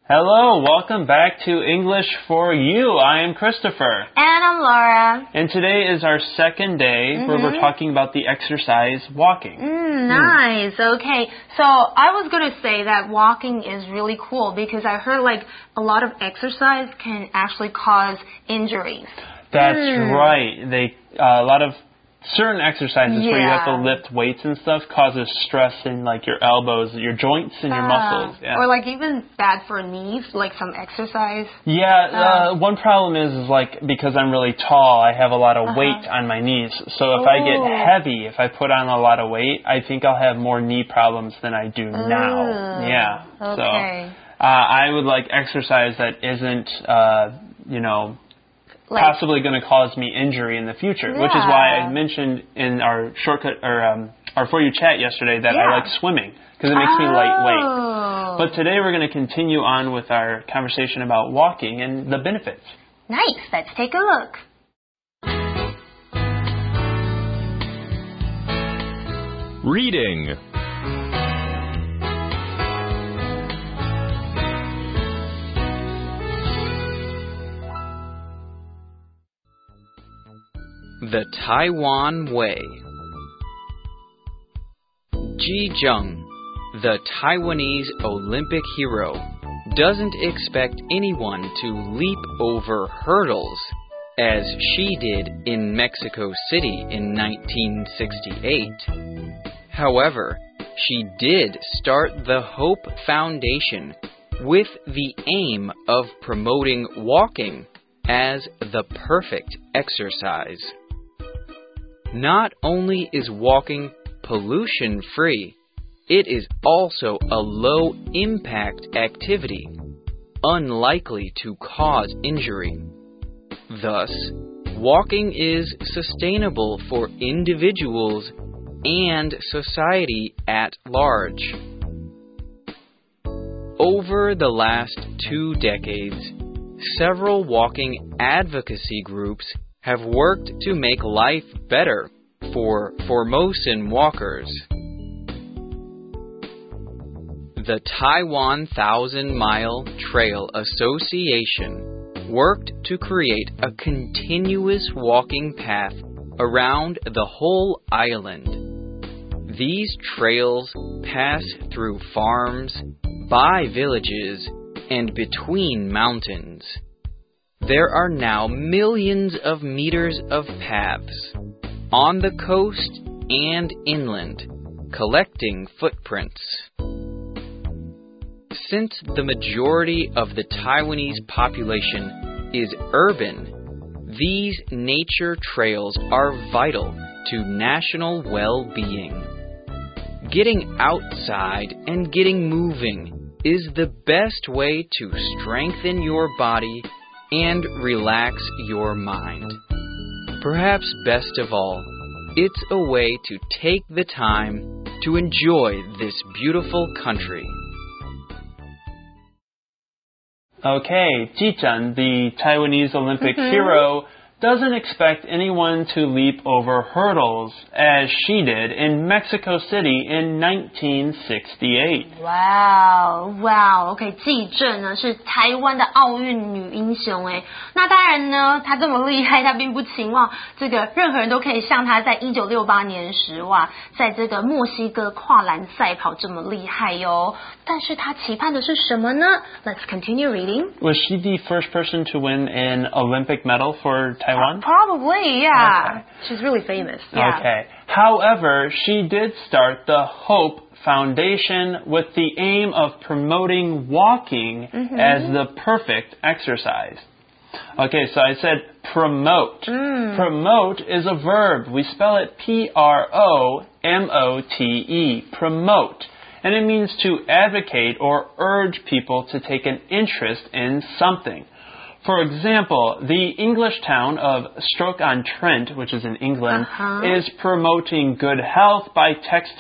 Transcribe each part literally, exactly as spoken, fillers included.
Hello, welcome back to English for You. I am Christopher. And I'm Laura. And today is our second day mm-hmm. where we're talking about the exercise walking. Mm, nice. Mm. Okay. So I was going to say that walking is really cool because I heard like a lot of exercise can actually cause injuries. That's mm. right. They uh, a lot of certain exercises yeah. where you have to lift weights and stuff causes stress in like your elbows, your joints, and your uh, muscles. Yeah. Or like even bad for knees, like some exercise. Yeah. Uh, uh, one problem is, is like because I'm really tall, I have a lot of uh-huh. weight on my knees. So if Ooh. I get heavy, if I put on a lot of weight, I think I'll have more knee problems than I do Ooh. now. Yeah. Okay. So uh, I would like exercise that isn't, uh, you know. Like, possibly going to cause me injury in the future, yeah. which is why I mentioned in our shortcut or um, our For You chat yesterday that yeah. I like swimming because it makes oh. me lightweight. But today we're going to continue on with our conversation about walking and the benefits. Nice. Let's take a look. Reading. The Taiwan Way. Ji Jung, the Taiwanese Olympic hero, doesn't expect anyone to leap over hurdles as she did in Mexico City in nineteen sixty-eight. However, she did start the Hope Foundation with the aim of promoting walking as the perfect exercise. Not only is walking pollution-free, it is also a low-impact activity, unlikely to cause injury. Thus, walking is sustainable for individuals and society at large. Over the last two decades, several walking advocacy groups have worked to make life better for Formosan walkers. The Taiwan Thousand Mile Trail Association worked to create a continuous walking path around the whole island. These trails pass through farms, by villages, and between mountains. There are now millions of meters of paths on the coast and inland, collecting footprints. Since the majority of the Taiwanese population is urban, these nature trails are vital to national well-being. Getting outside and getting moving is the best way to strengthen your body and relax your mind. Perhaps best of all, it's a way to take the time to enjoy this beautiful country. Okay, Ji Jun, the Taiwanese Olympic mm-hmm. hero, doesn't expect anyone to leap over hurdles as she did in Mexico City in nineteen sixty-eight. Wow, wow, OK， 纪政呢是台湾的奥运女英雄哎，那当然呢，她这么厉害，她并不期望这个任何人都可以像她在一九六八年时哇，在这个墨西哥跨栏赛跑这么厉害哟。但是她期盼的是什么呢 ？Let's continue reading. Was she the first person to win an Olympic medal for Taiwan? Probably, yeah. Okay. She's really famous. Yeah. Okay. However, she did start the Hope Foundation with the aim of promoting walking mm-hmm. as the perfect exercise. Okay, so I said promote. Mm. Promote is a verb. We spell it P R O M O T E. Promote. And it means to advocate or urge people to take an interest in something. For example, the English town of Stoke-on-Trent, which is in England, uh-huh. is promoting good health by texting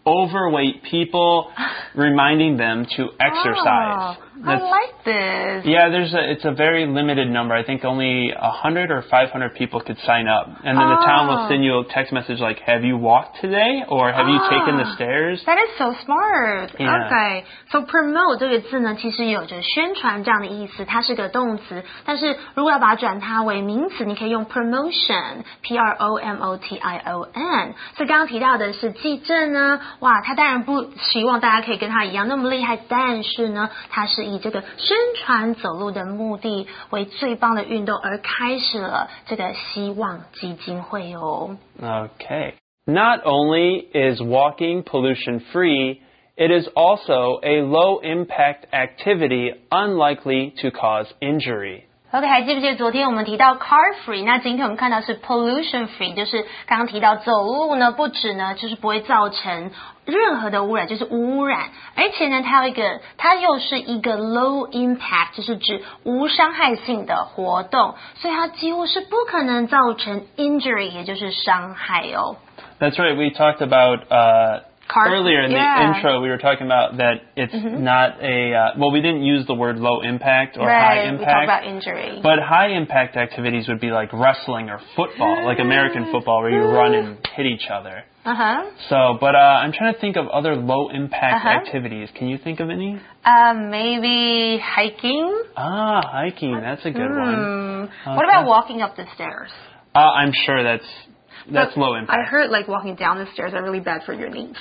overweight people, reminding them to exercise. Oh, I like this. Yeah, there's a, it's a very limited number. I think only one hundred or five hundred people could sign up. And then oh. the town will send you a text message like, have you walked today? Or have you taken the stairs? That is so smart. Yeah. Okay. So promote 这个字呢，其实有着宣传这样的意思，它是个动词。但是如果要把它转它为名词，你可以用 promotion, P R O M O T I O N。所以刚刚提到的是季正呢，哇，他当然不希望大家可以跟他一样那么厉害，但是呢，他是以这个宣传走路的目的为最棒的运动而开始了这个希望基金会哦。 Okay. Not only is walking pollution free, it is also a low impact activity unlikely to cause injury. OK， 还记不记得昨天我们提到 car free？ 那今天我们看到是 pollution free， 就是刚刚提到走路呢，不止呢就是不会造成任何的污染，就是无污染，而且呢它有一个，它又是一个 low impact， 就是指无伤害性的活动，所以它几乎是不可能造成 injury， 也就是伤害哦。 That's right. We talked about uh, Car- earlier in yeah. the intro. We were talking about that it's mm-hmm. not a uh, well. We didn't use the word low impact or right, high impact. We talked about injury. But high impact activities would be like wrestling or football, like American football, where you run and hit each other. Uh huh. So, but uh, I'm trying to think of other low impact uh-huh. activities. Can you think of any? Uh, maybe hiking. Ah, hiking. That's a good mm. one. Okay. What about walking up the stairs? Uh, I'm sure that's. That's but low impact. I heard like walking down the stairs are really bad for your knees.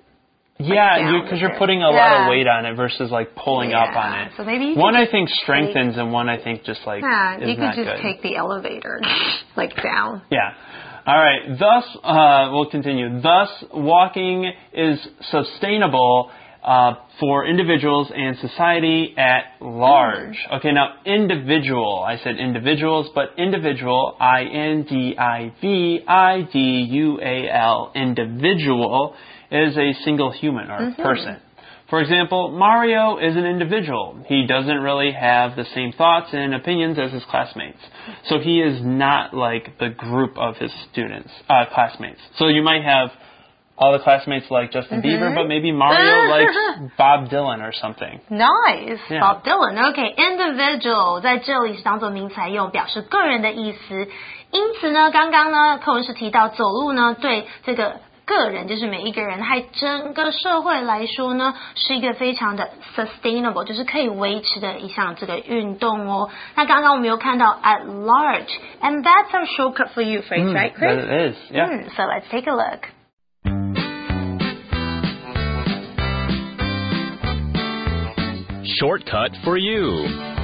Yeah, like because you, you're putting a yeah. lot of weight on it versus like pulling yeah. up on it. So maybe one I think strengthens take, and one I think just like yeah, is you could not just good. take the elevator like down. Yeah. All right. Thus, uh, we'll continue. Thus, walking is sustainable uh, for individuals and society at large. Mm. Okay, now individual. I said individuals, but individual, I N D I V I D U A L, individual, is a single human or mm-hmm. person. For example, Mario is an individual. He doesn't really have the same thoughts and opinions as his classmates. So he is not like the group of his students, uh, classmates. So you might have all the classmates like Justin mm-hmm. Bieber, but maybe Mario likes Bob Dylan or something. Nice, yeah. Bob Dylan. Okay, individual 在这里是当作名词用，表示个人的意思。因此呢，刚刚呢，课文是提到走路呢，对这个个人就是每一个人，还整个社会来说呢，是一个非常的 sustainable， 就是可以维持的一项这个运动哦。那刚刚我们有看到 at large，and that's our shortcut for you phrase, mm, right, Chris? That it is, yeah. Mm, so let's take a look. Shortcut for you.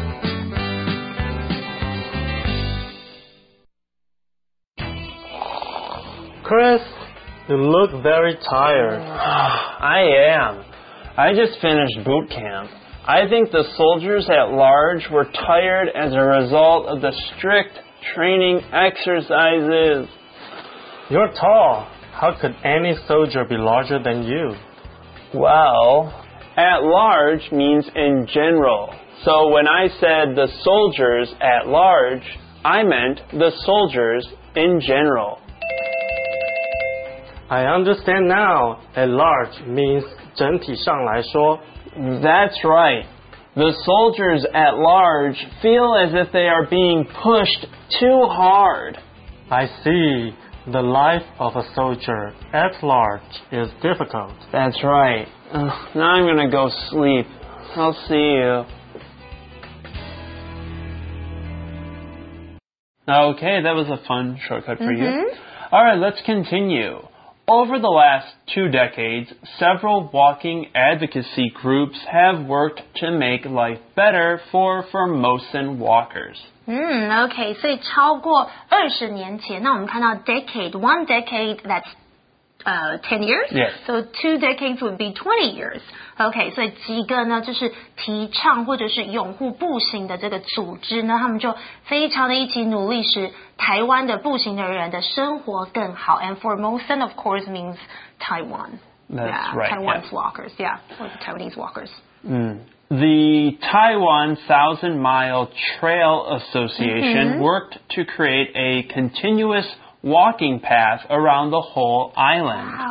Chris, you look very tired. I am. I just finished boot camp. I think the soldiers at large were tired as a result of the strict training exercises. You're tall. How could any soldier be larger than you? Well, at large means in general. So when I said the soldiers at large, I meant the soldiers in general. I understand now. At large means 整体上来说. That's right. The soldiers at large feel as if they are being pushed too hard. I see. The life of a soldier at large is difficult. That's right. Uh, now I'm going to go sleep. I'll see you. Okay, that was a fun shortcut for mm-hmm. you. All right, let's continue. Over the last two decades, several walking advocacy groups have worked to make life better for Formosan walkers. 嗯 ，OK， 所以超过二十年前，那我们看到 decade, one decade that's uh ten years, yes. So two decades would be twenty years. OK， 所以几个呢，就是提倡或者是拥护步行的这个组织呢，他们就非常的一起努力，使台湾的步行的人的生活更好。And Formosan, of course, means Taiwan. That's yeah, right. Taiwan's yeah. walkers, yeah, or the Taiwanese walkers. Mm. The Taiwan Thousand Mile Trail Association mm-hmm. worked to create a continuous walking path around the whole island. Wow.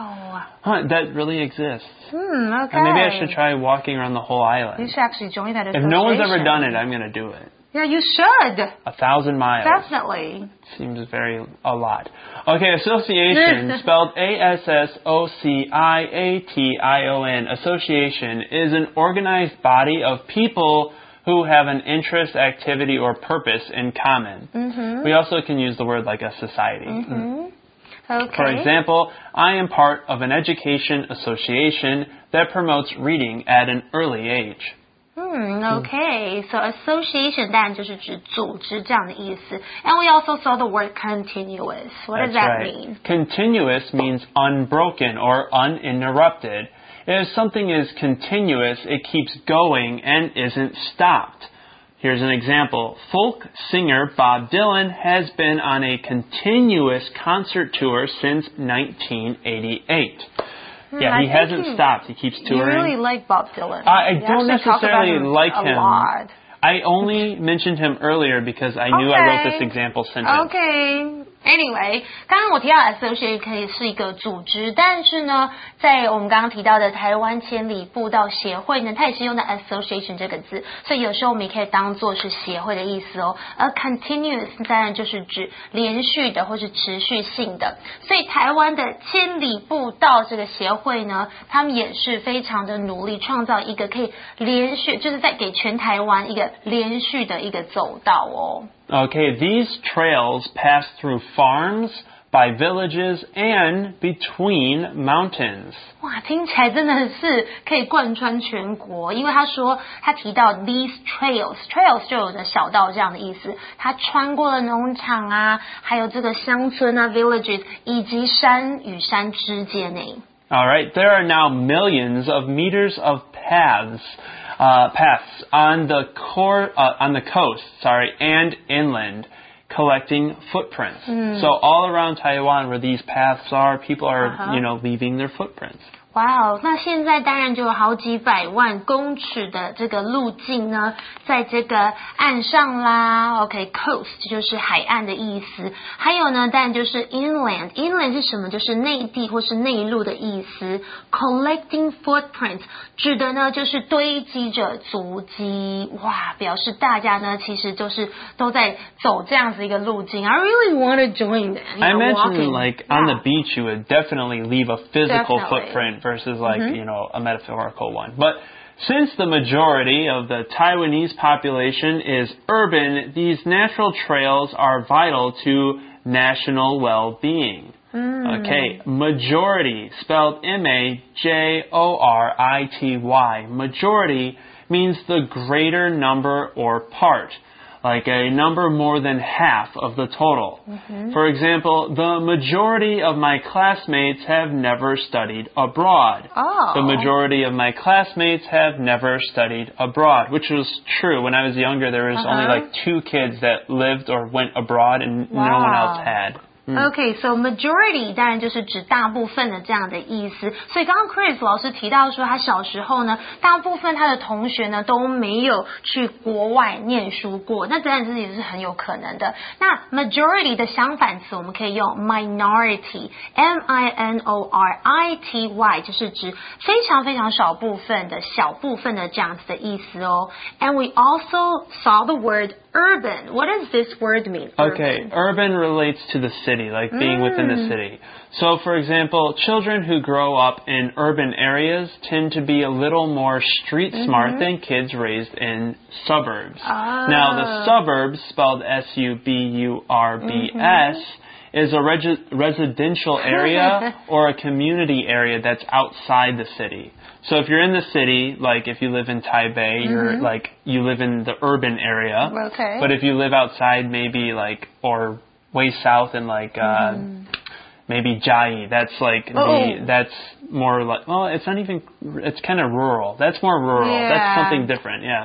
Huh, that really exists. Hmm, okay. And maybe I should try walking around the whole island. You should actually join that If association. no one's ever done it, I'm going to do it. Yeah, you should. A thousand miles. Definitely. Seems very, a lot. Okay, association, spelled A S S O C I A T I O N. Association is an organized body of people who have an interest, activity, or purpose in common. Mm-hmm. We also can use the word like a society. Mm-hmm. Okay. For example, I am part of an education association that promotes reading at an early age. 嗯 ，OK， so association 当然就是指组织这样的意思。And we also saw the word continuous. What does That's that right. mean? Continuous means unbroken or uninterrupted. If something is continuous, it keeps going and isn't stopped. Here's an example. Folk singer Bob Dylan has been on a continuous concert tour since nineteen eighty-eight. Yeah, he hasn't you, stopped. He keeps touring. You really like Bob Dylan. I, I you don't necessarily him like a him. Lot. I only mentioned him earlier because I knew okay. I wrote this example sentence. Okay. Anyway, 刚刚我提到 association 可以是一个组织，但是呢，在我们刚刚提到的台湾千里步道协会呢，它也是用的 association 这个字，所以有时候我们也可以当做是协会的意思哦。而 continuous 当然就是指连续的或是持续性的，所以台湾的千里步道这个协会呢，他们也是非常的努力，创造一个可以连续，就是在给全台湾一个连续的一个走道哦。 Okay, these trails pass through farms, by villages, and between mountains. 哇，听起来真的是可以贯穿全国，因为他说他提到 these trails， trails 就有着小道这样的意思，他穿过了农场啊，还有这个乡村啊 villages， 以及山与山之间呢。 All right, there are now millions of meters of paths. Uh, paths on the core, uh, on the coast, sorry, and inland, collecting footprints. Mm. So all around Taiwan where these paths are, people are, Uh-huh. you know, leaving their footprints. 哇哦，那现在当然就有好几百万公尺的这个路径呢，在这个岸上啦 ，OK coast 就是海岸的意思，还有呢，当然就是 inland，inland 是什么？就是内地或是内陆的意思。Collecting footprints 指的呢就是堆积着足迹，哇，表示大家呢其实就是都在走这样子一个路径。I really want to join that. I imagine walking. like yeah. on the beach you would definitely leave a physical Definitely. footprint versus like, Mm-hmm. you know, a metaphorical one. But since the majority of the Taiwanese population is urban, these natural trails are vital to national well-being. Mm. Okay, majority, spelled M A J O R I T Y. Majority means the greater number or part, like a number more than half of the total. Mm-hmm. For example, the majority of my classmates have never studied abroad. Oh. The majority of my classmates have never studied abroad, which was true. When I was younger, there was Uh-huh. only like two kids that lived or went abroad and Wow. no one else had. OK, so majority 当然就是指大部分的这样的意思。所以刚刚 Chris 老师提到说，他小时候呢，大部分他的同学呢都没有去国外念书过，那当然这也是很有可能的。那 majority 的相反词我们可以用 minority, M I N O R I T Y， 就是指非常非常少部分的小部分的这样子的意思哦。And we also saw the word urban. What does this word mean? Okay, urban relates to the city, like being Mm. within the city. So, for example, children who grow up in urban areas tend to be a little more street smart Mm-hmm. than kids raised in suburbs. Ah. Now, the suburbs, spelled S U B U R B S, Mm-hmm. is a regi- residential area or a community area that's outside the city. So if you're in the city, like if you live in Taipei, mm-hmm. you're like, you live in the urban area. Okay. But if you live outside, maybe like, or way south in like, uh, mm. maybe Jiayi, that's like oh. the, that's more like, well, it's not even, it's kind of rural. That's more rural. Yeah. That's something different, yeah.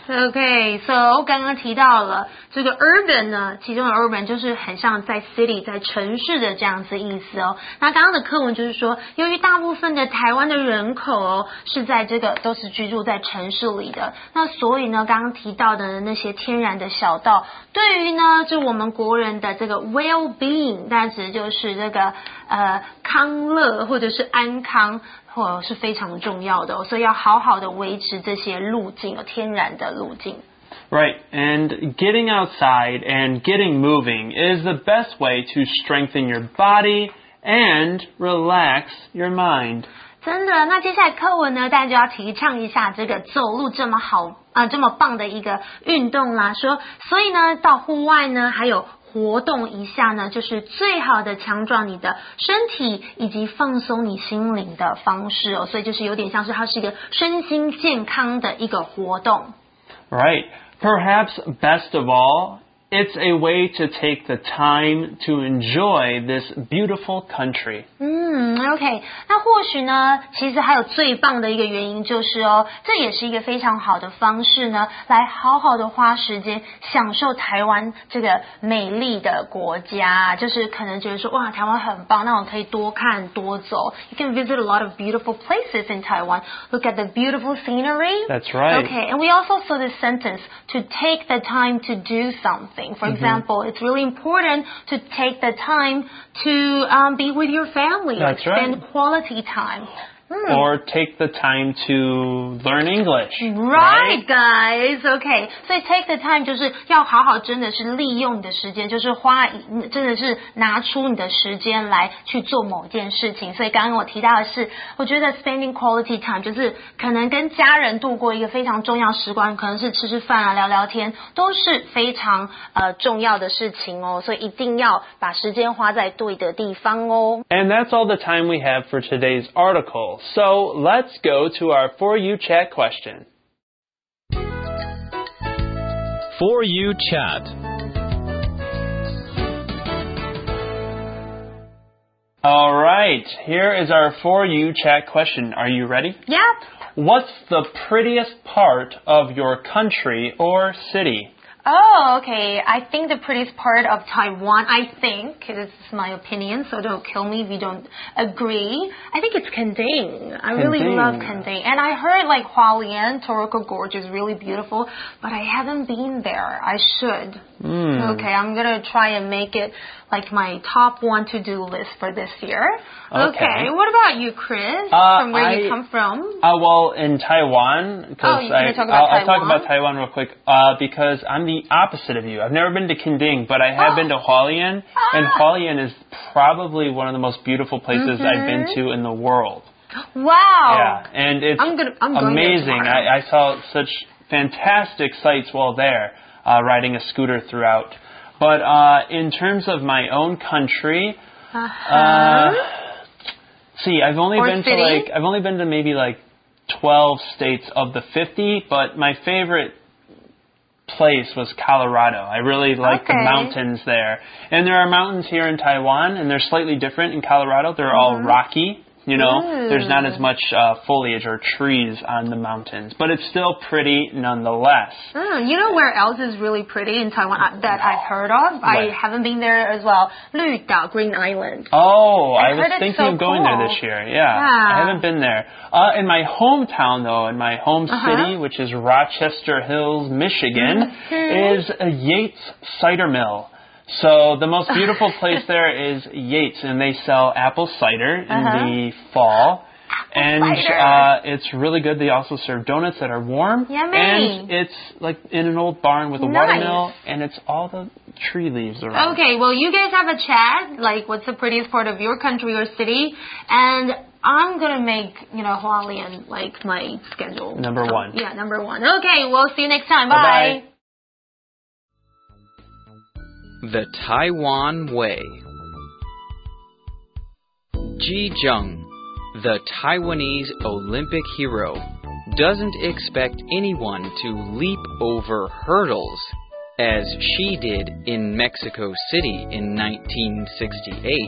OK，so 刚刚提到了这个 urban 呢，其中的 urban 就是很像在 city 在城市的这样子意思哦。那刚刚的课文就是说，由于大部分的台湾的人口哦是在这个都是居住在城市里的，那所以呢，刚刚提到的那些天然的小道，对于呢就我们国人的这个 well-being， 大家指的就是这个呃康乐或者是安康。或是非常重要的、哦，所以要好好的维持这些路径，天然的路径。 Right, and getting outside and getting moving is the best way to strengthen your body and relax your mind. 真的，那接下来课文呢，大家就要提倡一下这个走路这么好啊、呃，这么棒的一个运动啦。说，所以呢，到户外呢，还有活动一下呢，就是最好的强壮你的身体以及放松你心灵的方式哦。所以就是有点像是它是一个身心健康的一个活动。 Right. Perhaps best of all, it's a way to take the time to enjoy this beautiful country. 嗯 ，OK， 那或许呢，其实还有最棒的一个原因就是哦，这也是一个非常好的方式呢，来好好的花时间享受台湾这个美丽的国家。就是可能觉得说，哇，台湾很棒，那我可以多看多走。You can visit a lot of beautiful places in Taiwan. Look at the beautiful scenery. That's right. Okay, and we also saw this sentence to take the time to do something. For example, it's really important to take the time to um, be with your family, like That's right. spend quality time. Hmm. Or take the time to learn English. Right, guys. Okay. 所以 take the time 就是要好好真的是利用你的时间，就是花真的是拿出你的时间来去做某件事情。所以刚刚我提到的是，我觉得 spending quality time 就是可能跟家人度过一个非常重要时光，可能是吃吃饭啊、聊聊天，都是非常呃重要的事情哦。所以一定要把时间花在对的地方哦。 And that's all the time we have for today's article. So let's go to our For You Chat question. For You Chat. All right, here is our For You Chat question. Are you ready? Yep. What's the prettiest part of your country or city? Oh, okay. I think the prettiest part of Taiwan, I think, this is my opinion, so don't kill me if you don't agree. I think it's Kending. I really Kending. love Kending. And I heard like Hualien, Toroko Gorge is really beautiful, but I haven't been there. I should. Mm. Okay, I'm going to try and make it like my top one to-do list for this year. Okay. Okay. What about you, Chris? Uh, from where I, you come from? Uh, well, in Taiwan, because Oh, you're gonna I, talk about I'll, I'll talk Taiwan? about Taiwan real quick, uh, because I'm the opposite of you. I've never been to Kending, but I have Oh. been to Hualien, and Ah. Hualien is probably one of the most beautiful places Mm-hmm. I've been to in the world. Wow. Yeah, and it's I'm gonna- I'm going there amazing. tomorrow. I, I saw such fantastic sights while there, uh, riding a scooter throughout. But uh, in terms of my own country, Uh-huh. uh, see, I've only Or been city? to like I've only been to maybe like twelve states of the fifty, but my favorite place was Colorado. I really like Okay. the mountains there. And there are mountains here in Taiwan, and they're slightly different in Colorado. They're all rocky. You know, Ooh. there's not as much uh, foliage or trees on the mountains, but it's still pretty nonetheless. Mm, you know where else is really pretty in Taiwan uh, that I've heard of? I Where? haven't been there as well. Lüdao, Green Island. Oh, I I, was heard it's thinking so of going cool. there this year. Yeah, Yeah. I haven't been there. Uh, in my hometown, though, in my home Uh-huh. city, which is Rochester Hills, Michigan, Mhm. is a Yates Cider Mill. So the most beautiful place there is Yates, and they sell apple cider in Uh-huh. the fall. And cider. uh, it's really good. They also serve donuts that are warm. Yummy. And it's like in an old barn with a Nice. watermill, and it's all the tree leaves around. Okay, well, you guys have a chat, like what's the prettiest part of your country or city, and I'm gonna make, you know, Hualien like my schedule. Number So, one. Yeah, number one. Okay, we'll see you next time. Bye-bye. Bye. The Taiwan Way. Ji Jung, the Taiwanese Olympic hero, doesn't expect anyone to leap over hurdles as she did in Mexico City in nineteen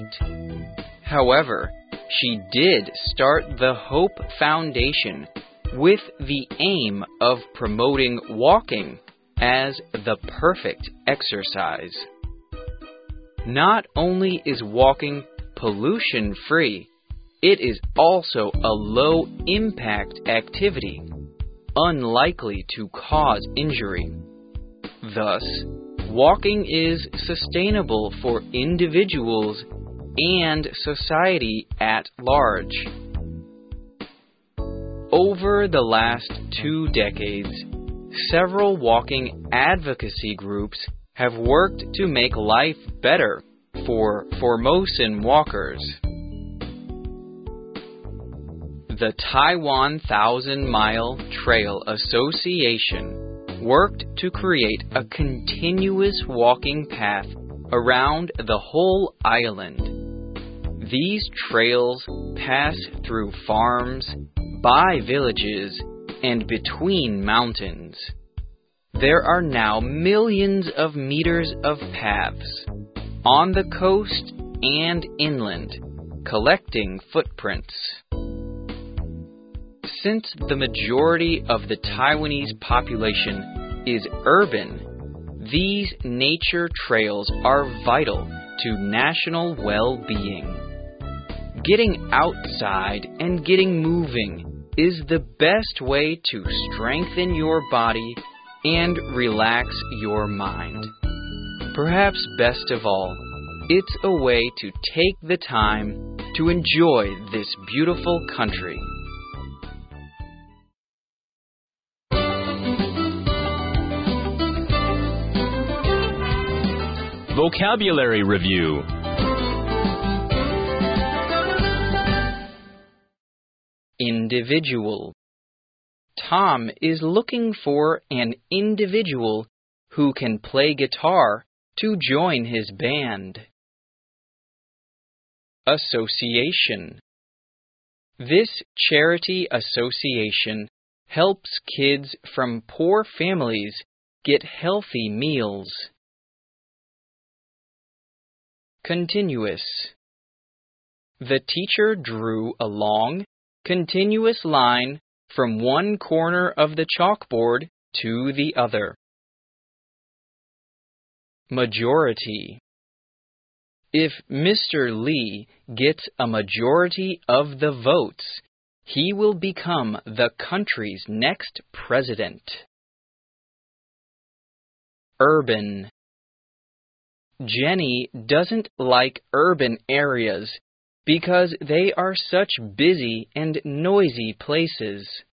sixty-eight. However, she did start the Hope Foundation, with the aim of promoting walking as the perfect exercise. Not only is walking pollution-free, it is also a low-impact activity, unlikely to cause injury. Thus, walking is sustainable for individuals and society at large. Over the last two decades, several walking advocacy groups have worked to make life better for Formosan walkers. The Taiwan Thousand Mile Trail Association worked to create a continuous walking path around the whole island. These trails pass through farms, by villages, and between mountains. There are now millions of meters of paths on the coast and inland, collecting footprints. Since the majority of the Taiwanese population is urban, these nature trails are vital to national well-being. Getting outside and getting moving is the best way to strengthen your body and relax your mind. Perhaps best of all, it's a way to take the time to enjoy this beautiful country. Vocabulary Review. Individual. Tom is looking for an individual who can play guitar to join his band. Association. This charity association helps kids from poor families get healthy meals. Continuous. The teacher drew a long, continuous line from one corner of the chalkboard to the other. Majority. If Mister Lee gets a majority of the votes, he will become the country's next president. Urban. Jenny doesn't like urban areas because they are such busy and noisy places.